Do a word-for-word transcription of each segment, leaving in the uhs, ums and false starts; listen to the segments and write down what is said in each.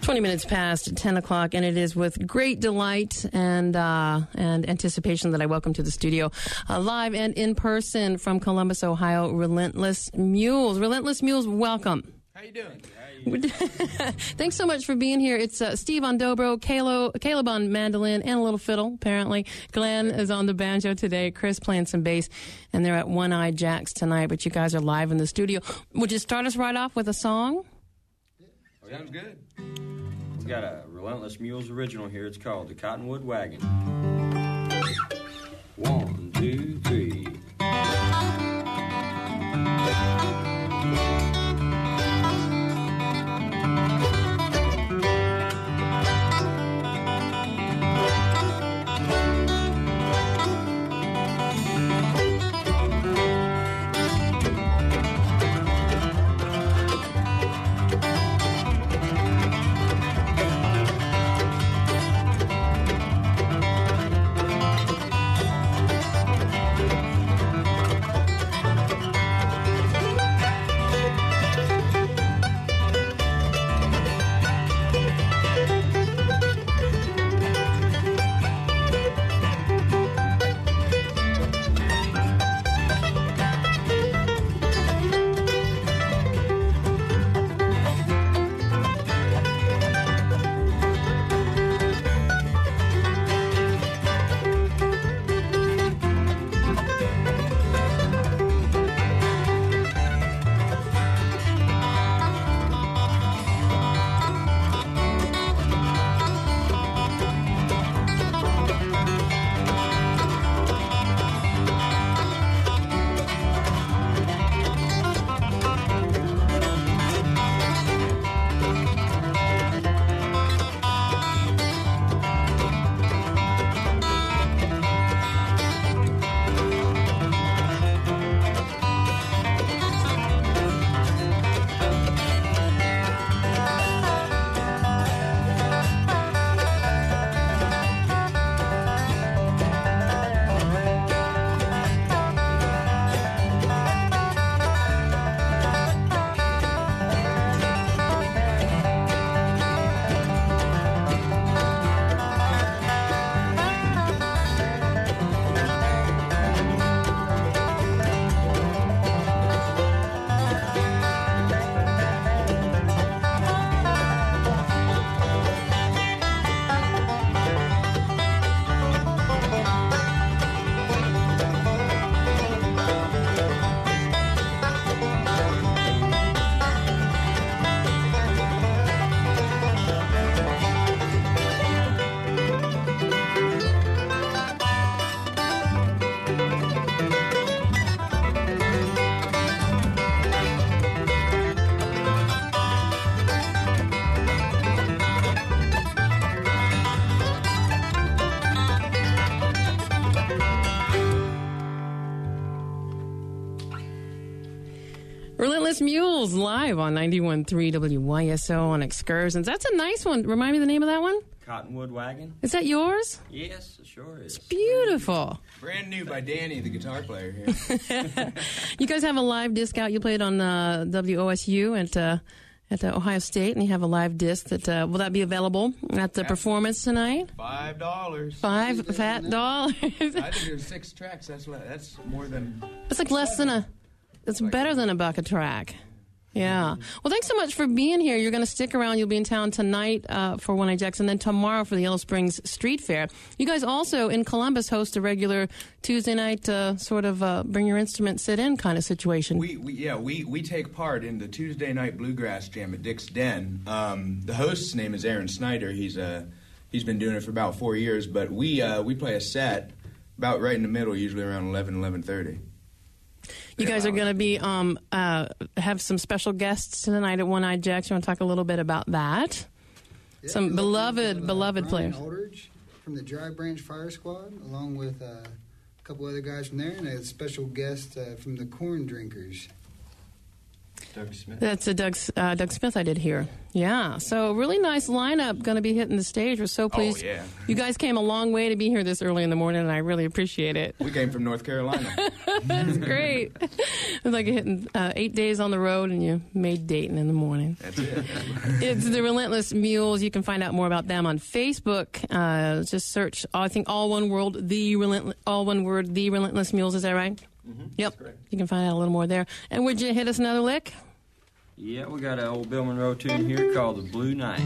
twenty minutes past ten o'clock, and it is with great delight and uh, and anticipation that I welcome to the studio, uh, live and in person from Columbus, Ohio, Relentless Mules. Relentless Mules, welcome. How you doing? Thanks so much for being here. It's uh, Steve on dobro, Caleb, Caleb on mandolin and a little fiddle, apparently. Glenn is on the banjo today, Chris playing some bass, and they're at One Eye Jacks tonight, but you guys are live in the studio. Would you start us right off with a song? Oh, sounds good. We've got a Relentless Mules original here. It's called The Cottonwood Wagon. One, two, three. Relentless Mules live on ninety-one point three W Y S O on Excursions. That's a nice one. Remind me the name of that one? Cottonwood Wagon. Is that yours? Yes, it sure is. It's beautiful. Brand new by Danny, the guitar player here. You guys have a live disc out. You played on uh, W O S U at uh, at uh, Ohio State, and you have a live disc that uh, will that be available at the performance tonight? Five dollars. Five fat dollars. I think there's six tracks. That's le- that's more than. It's like less than a. It's better than a buck a track. Yeah. Well, thanks so much for being here. You're going to stick around. You'll be in town tonight uh, for One Eye Jacks, and then tomorrow for the Yellow Springs Street Fair. You guys also in Columbus host a regular Tuesday night uh, sort of uh, bring your instrument, sit in kind of situation. We, we yeah we, we take part in the Tuesday night bluegrass jam at Dick's Den. Um, the host's name is Aaron Snyder. He's uh, he's been doing it for about four years. But we uh, we play a set about right in the middle, usually around eleven, eleven thirty. You guys are going to be um, uh, have some special guests tonight at One Eye Jacks. You want to talk a little bit about that? Yeah, some beloved, with, uh, beloved Brian players. Aldridge from the Dry Branch Fire Squad, along with uh, a couple other guys from there, and a special guest uh, from the Corn Drinkers. Doug Smith. That's a Doug, uh, Doug Smith I did hear. Yeah. So really nice lineup going to be hitting the stage. We're so pleased. Oh, yeah. You guys came a long way to be here this early in the morning, and I really appreciate it. We came from North Carolina. That's great. It's like you're hitting uh, eight days on the road, and you made Dayton in the morning. That's it. It's the Relentless Mules. You can find out more about them on Facebook. Uh, just search, I think, all one word, the Relentless, all one word, the Relentless Mules. Is that right? Mm-hmm. Yep. That's correct. You can find out a little more there. And would you hit us another lick? Yeah, we got an old Bill Monroe tune here called The Blue Night.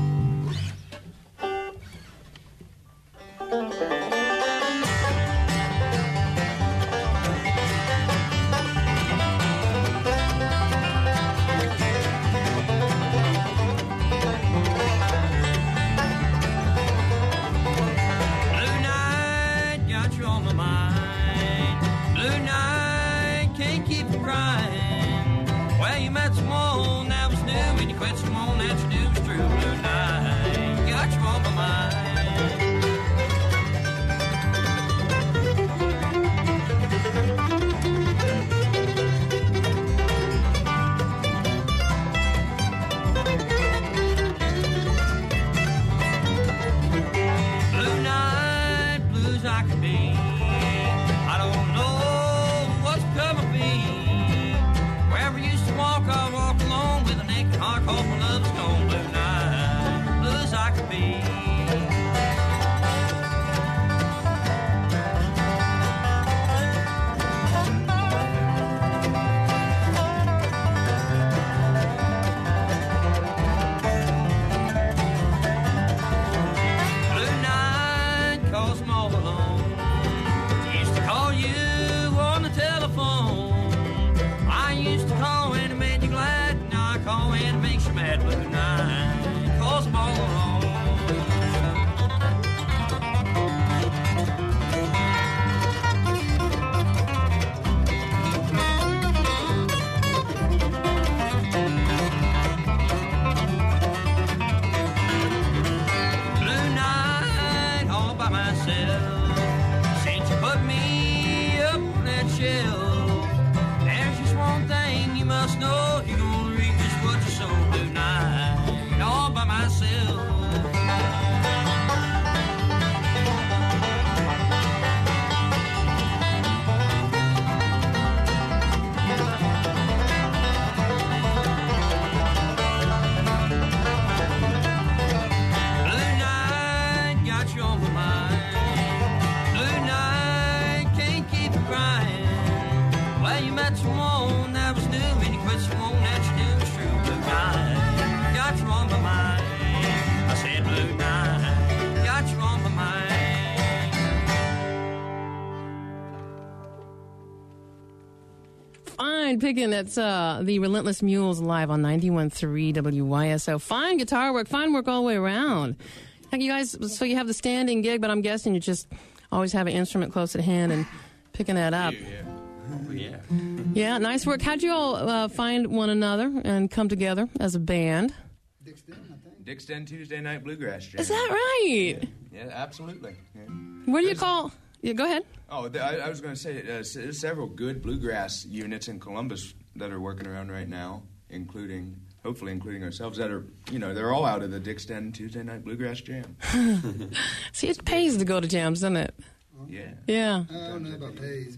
Picking that's uh, the Relentless Mules live on ninety-one point three W Y S O. Fine guitar work, fine work all the way around. You guys, so you have the standing gig, but I'm guessing you just always have an instrument close at hand and picking that up. Yeah. Oh, yeah. Yeah, nice work. How'd you all uh, find one another and come together as a band? Dick's Den, I think. Dick's Den Tuesday Night Bluegrass Jam. Is that right? Yeah, yeah absolutely. Yeah. What do you call... Yeah, go ahead. Oh, th- I, I was going to say, uh, s- there's several good bluegrass units in Columbus that are working around right now, including, hopefully including ourselves, that are, you know, they're all out of the Dick's Den Tuesday Night Bluegrass Jam. See, it pays to go to jams, doesn't it? Yeah. Yeah. I don't know about pays,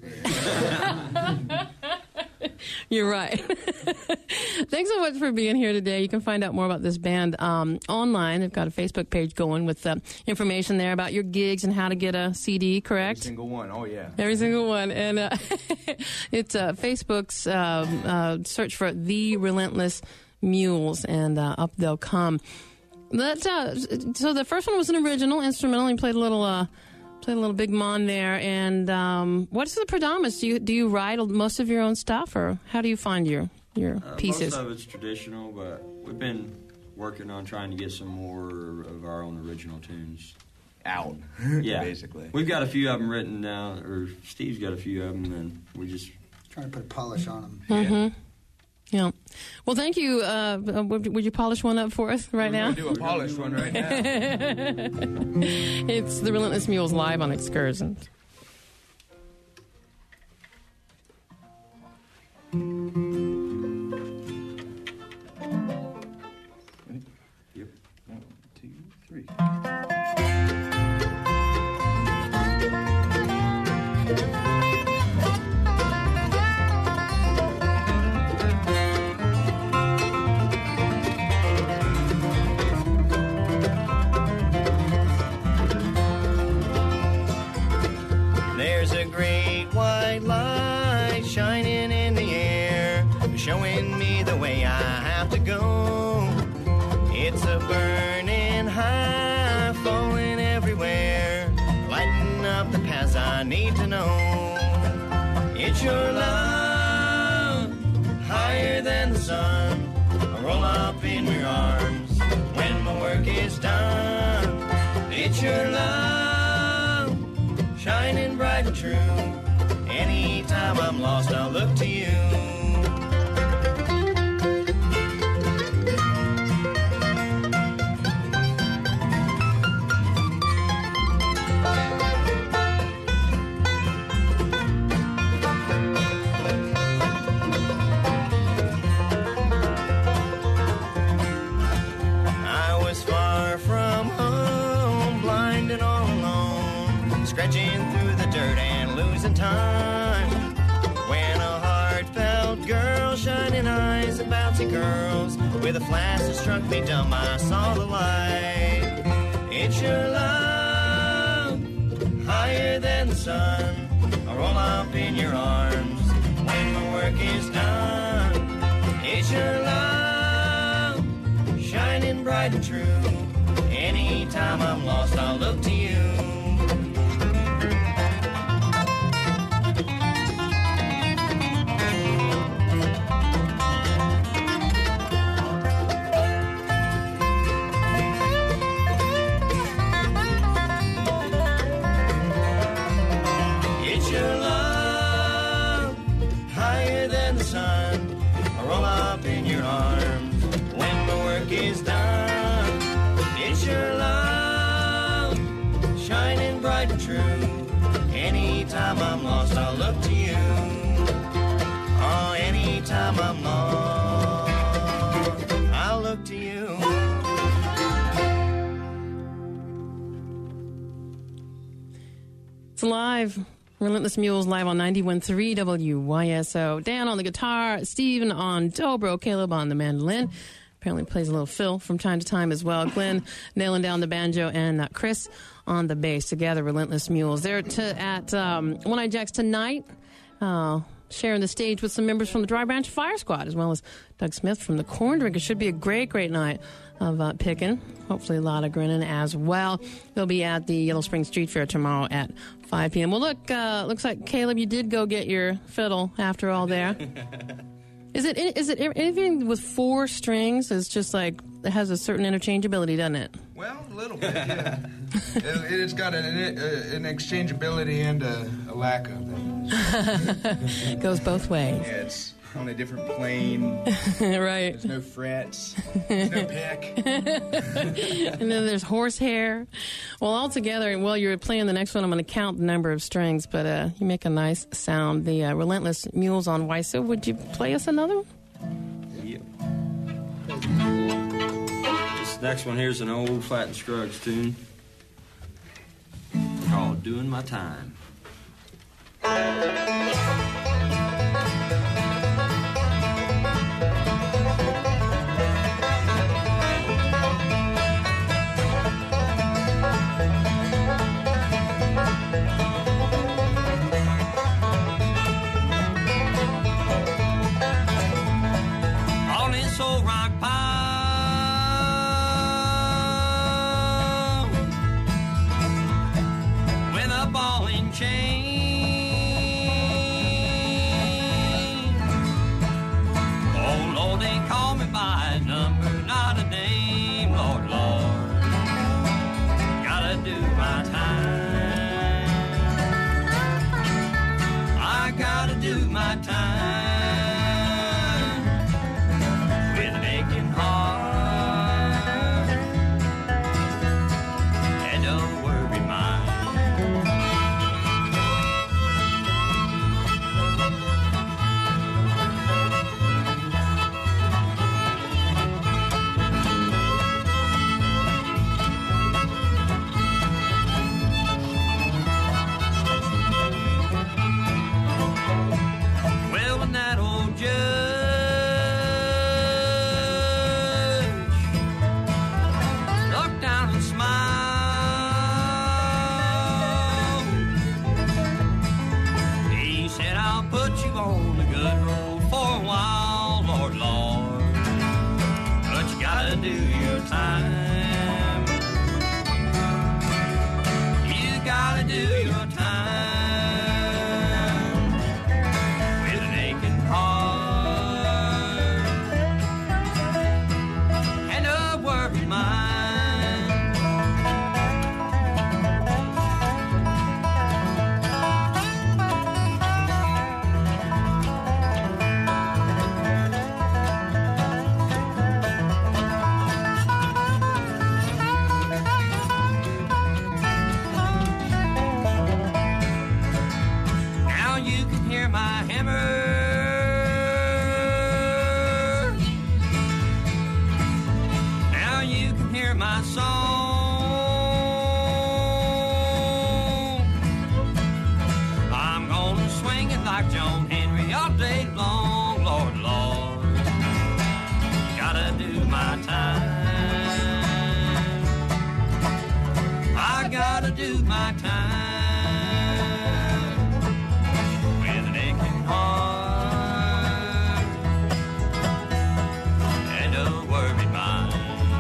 but You're right. Thanks so much for being here today. You can find out more about this band um, online. They've got a Facebook page going with uh, information there about your gigs and how to get a C D, correct? Every single one. Oh, yeah. Every single one. And uh, it's uh, Facebook's um, uh, search for The Relentless Mules, and uh, up they'll come. That, uh, so the first one was an original instrumental. You played a little... Uh, Played a little Big Mon there, and um, what's the predominance? Do you do you write most of your own stuff, or how do you find your your Uh, pieces? Most of it's traditional, but we've been working on trying to get some more of our own original tunes Out. Yeah, Basically. we've got a few of them written down, or Steve's got a few of them, and we just trying to put a polish on them. Mm-hmm. Yeah. Well, thank you. Uh, would, would you polish one up for us right We're now? going to do a polished one right now. It's the Relentless Mules live on Excursions. me the way I have to go. It's a burning high, falling everywhere, lighting up the paths I need to know. It's your love, higher than the sun, I roll up in your arms when my work is done. It's your love, shining bright and true. Anytime I'm lost, I'll look to you. I was far from home, blind and all alone, scratching through the dirt and losing time. When a heartfelt girl, shining eyes and bouncy curls, with a flash that struck me dumb, I saw the light. It's your love, higher than the sun, I roll up in your arms when my work is done. It's your love, shining bright and true. Anytime I'm lost, I'll look to you. It's your love, higher than the sun, I roll up in your arms when my work is done. It's your love, shining bright and true. Anytime I'm lost, I'll look to you. Oh, anytime I'm lost, I'll look to you. It's live. Relentless Mules live on ninety-one point three W Y S O. Dan on the guitar, Steven on dobro, Caleb on the mandolin. Apparently plays a little fill from time to time as well. Glenn nailing down the banjo, and uh, Chris on the bass. Together, Relentless Mules. They're to, at um, One-Eyed Jacks tonight, uh, sharing the stage with some members from the Dry Branch Fire Squad, as well as Doug Smith from the Corn Drink. It should be a great, great night of uh, picking. Hopefully a lot of grinning as well. They'll be at the Yellow Spring Street Fair tomorrow at five p.m. Well, look, uh, looks like, Caleb, you did go get your fiddle after all there. Is it is it anything with four strings? It's just like it has a certain interchangeability, doesn't it? Well, a little bit, yeah. it, it's got an, an exchangeability and a, a lack of it. It goes both ways. Yeah, it's on a different plane. Right. There's no frets. There's no pick. And then there's horsehair. Well, all together, while you're playing the next one, I'm going to count the number of strings, but uh, you make a nice sound. The uh, Relentless Mules on W Y S O. Would you play us another one? Yep. This next one here's an old Flat and Scruggs tune called Doing My Time. On this old rock pile with a ball and chain. Oh Lord, they call me by a number, not a name. Lord, Lord, gotta do my time. I gotta do my time. With an aching heart and a worried mind. time. You gotta do your time with an aching heart and a worried mind. Do my time with an aching heart and a worried mind.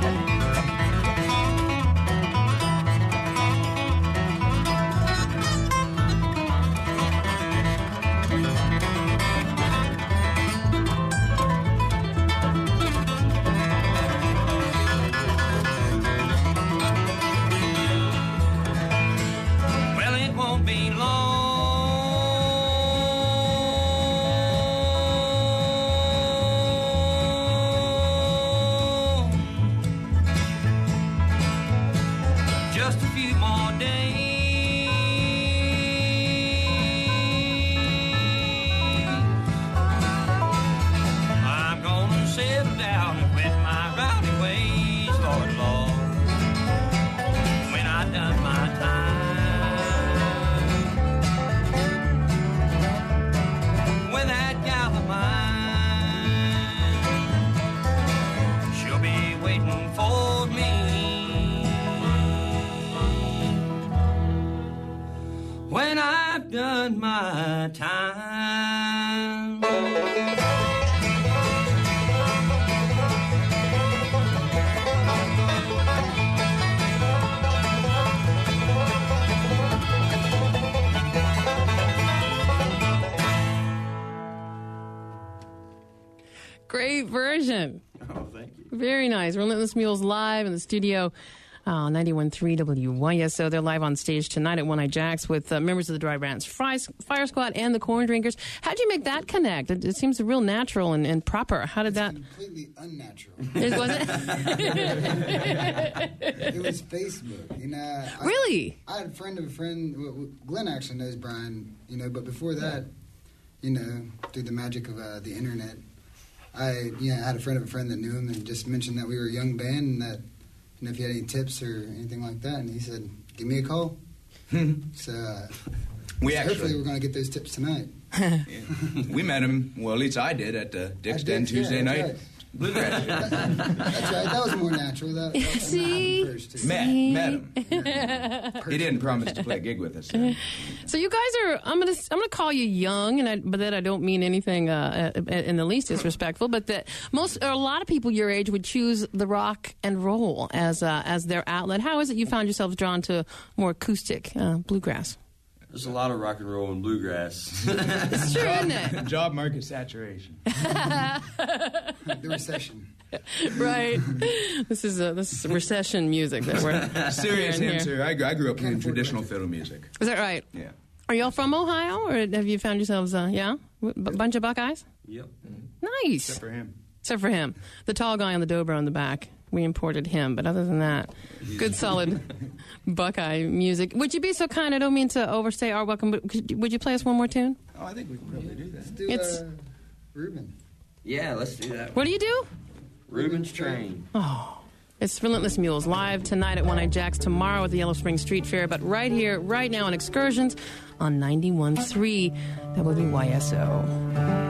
When I've done my time. Great version. Oh, thank you. Very nice. Relentless Mules live in the studio. Oh, ninety-one point three W Y S O. They're live on stage tonight at One Eye Jacks with uh, members of the Dry Branch Fire Squad and the Corn Drinkers. How'd you make that connect? It, it seems real natural and, and proper. How did it's that? Completely unnatural. It was it? It was Facebook. You know. I, Really? I had a friend of a friend. Well, Glenn actually knows Brian. You know, but before that, you know, through the magic of uh, the internet, I you know had a friend of a friend that knew him and just mentioned that we were a young band and that. And if you had any tips or anything like that, and he said, "Give me a call." so, uh, we so actually hopefully we're going to get those tips tonight. Yeah. We met him. Well, at least I did at the Dick's Den Tuesday yeah, night. Right. Bluegrass. That's right. That was more natural. That, that See? first, too. met, met him. He didn't promise to play a gig with us. So, So you guys are. I'm gonna. I'm gonna call you young, and I, but that I don't mean anything uh, in the least disrespectful. But that most, or a lot of people your age would choose the rock and roll as uh, as their outlet. How is it you found yourselves drawn to more acoustic uh, bluegrass? There's a lot of rock and roll and bluegrass. It's true, isn't it? job market saturation. The recession. Right. This is a, this is recession music that we're Serious hearing answer. here. I, grew- I grew up playing Can't afford traditional records. fiddle music. Is that right? Yeah. Are y'all from Ohio, or have you found yourselves? Uh, yeah, a bunch of Buckeyes. Yep. Nice. Except for him. Except for him, the tall guy on the dobro in the back. We imported him, but other than that, good solid Buckeye music. Would you be so kind? I don't mean to overstay our welcome, but could, would you play us one more tune? Oh, I think we could probably do that. Let's do It's- uh, Reuben. Yeah, let's do that. What do you do? Reuben's Train. Oh, it's Relentless Mules live tonight at One Eye Jacks, tomorrow at the Yellow Spring Street Fair, but right here, right now on Excursions on ninety-one point three W Y S O.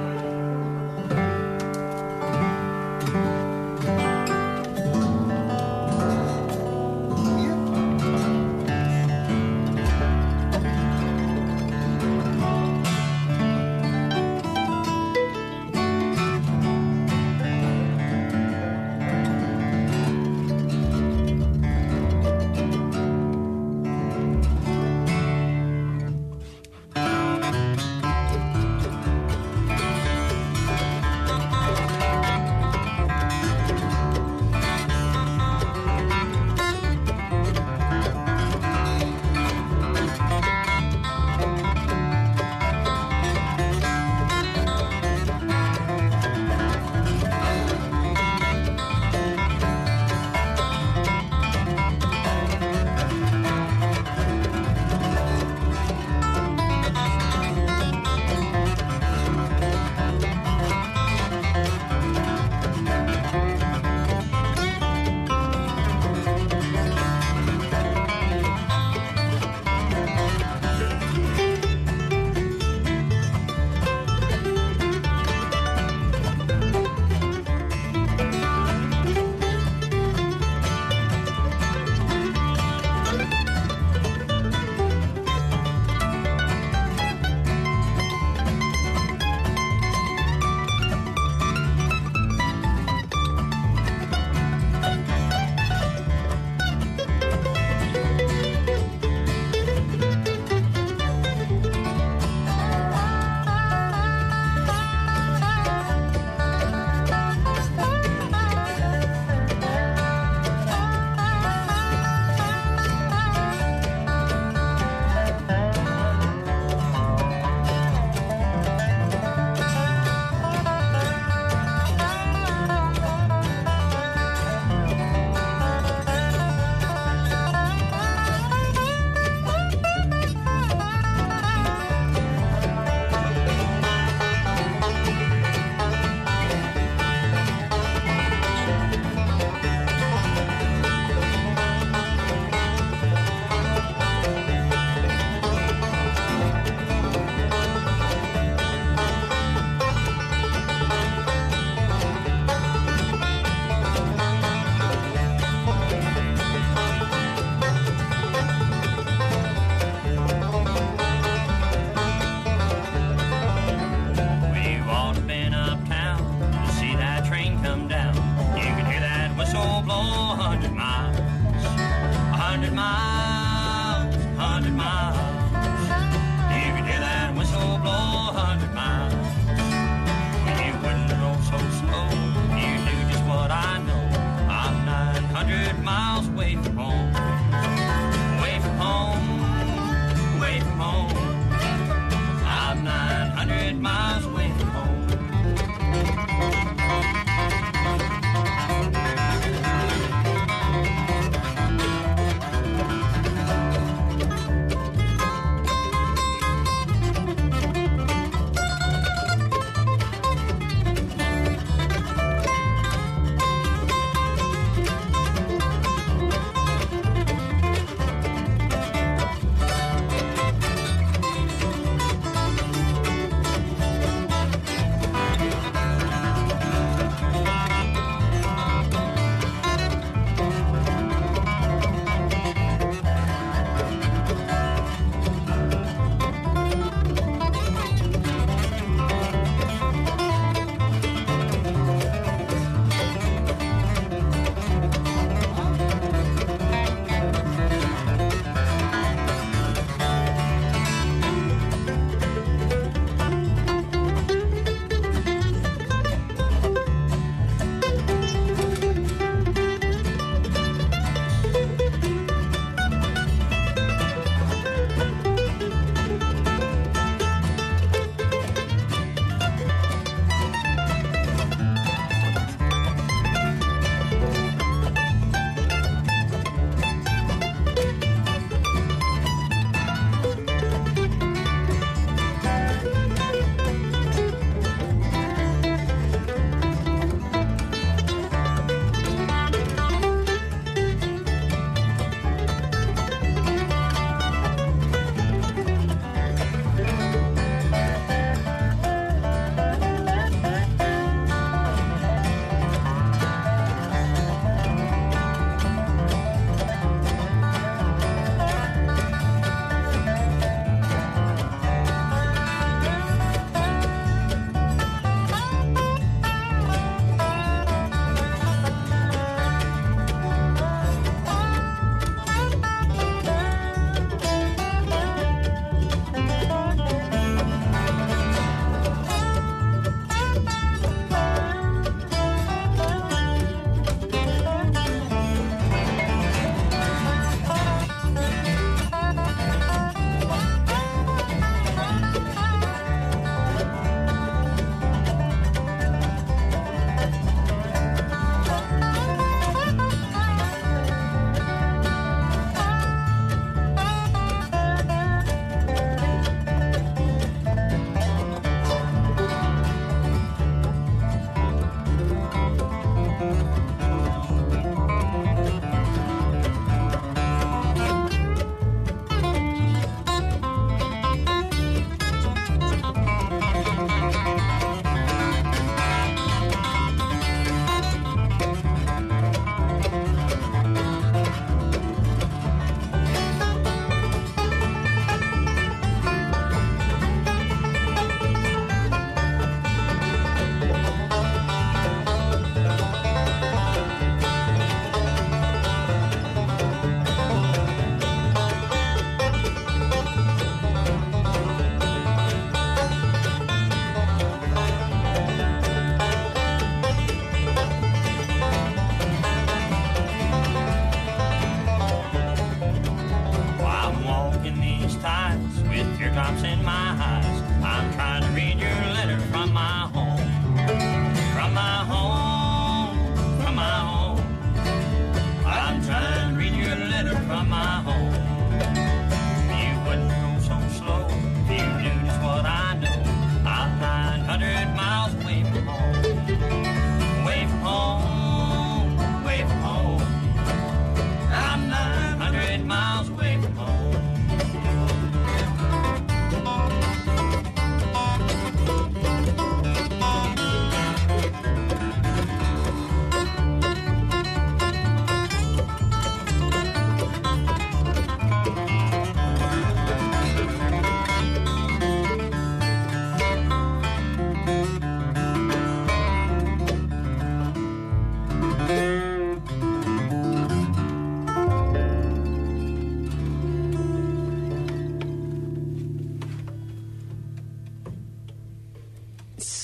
blow a hundred miles, a hundred miles, a hundred miles. You could hear that whistle blow a hundred miles. You wouldn't roll so slow. You knew just what I know. I'm nine hundred miles away from home, away from home, away from home. I'm nine hundred miles away from home.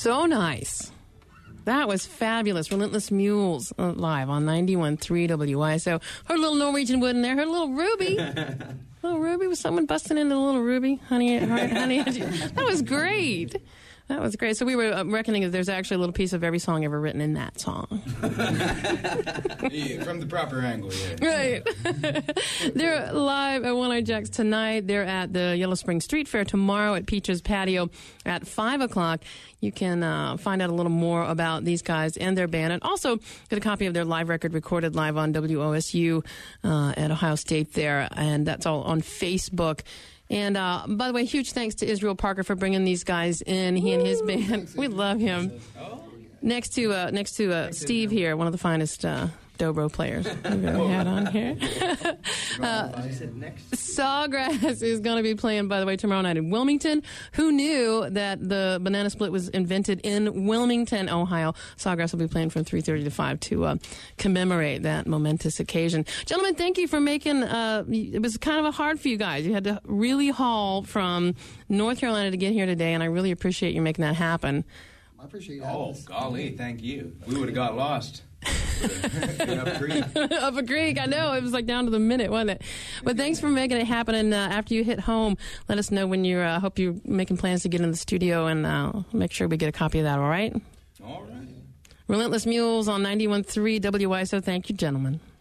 So nice. That was fabulous. Relentless Mules uh, live on ninety-one point three W I S O. Her little Norwegian wood in there. Her little Ruby. Little Ruby. Was someone busting into Little Ruby? Honey, honey. That was great. That was great. So we were uh, reckoning that there's actually a little piece of every song ever written in that song. Yeah, from the proper angle, yeah. Right. They're live at One Eye Jacks tonight. They're at the Yellow Spring Street Fair tomorrow at Peaches Patio at five o'clock. You can uh, find out a little more about these guys and their band, and also get a copy of their live record recorded live on W O S U uh, at Ohio State there, and that's all on Facebook. And, uh, by the way, huge thanks to Israel Parker for bringing these guys in, he and his band. We love him. Next to uh, next to uh, Steve here, one of the finest uh, dobro players we've ever had on here. uh, Sawgrass is going to be playing, by the way, tomorrow night in Wilmington. Who knew that the banana split was invented in Wilmington, Ohio? Sawgrass will be playing from three thirty to five to uh, commemorate that momentous occasion. Gentlemen, thank you for making, uh, it was kind of a hard for you guys. You had to really haul from North Carolina to get here today, and I really appreciate you making that happen. I appreciate you. Oh, golly, thank you. We would have got lost. Up a creek. Up a creek, I know. It was like down to the minute, wasn't it? But thanks for making it happen. And uh, after you hit home, let us know when you're, I uh, hope you're making plans to get in the studio, and uh, make sure we get a copy of that, all right? All right. Relentless Mules on ninety-one point three W I S O. Thank you, gentlemen.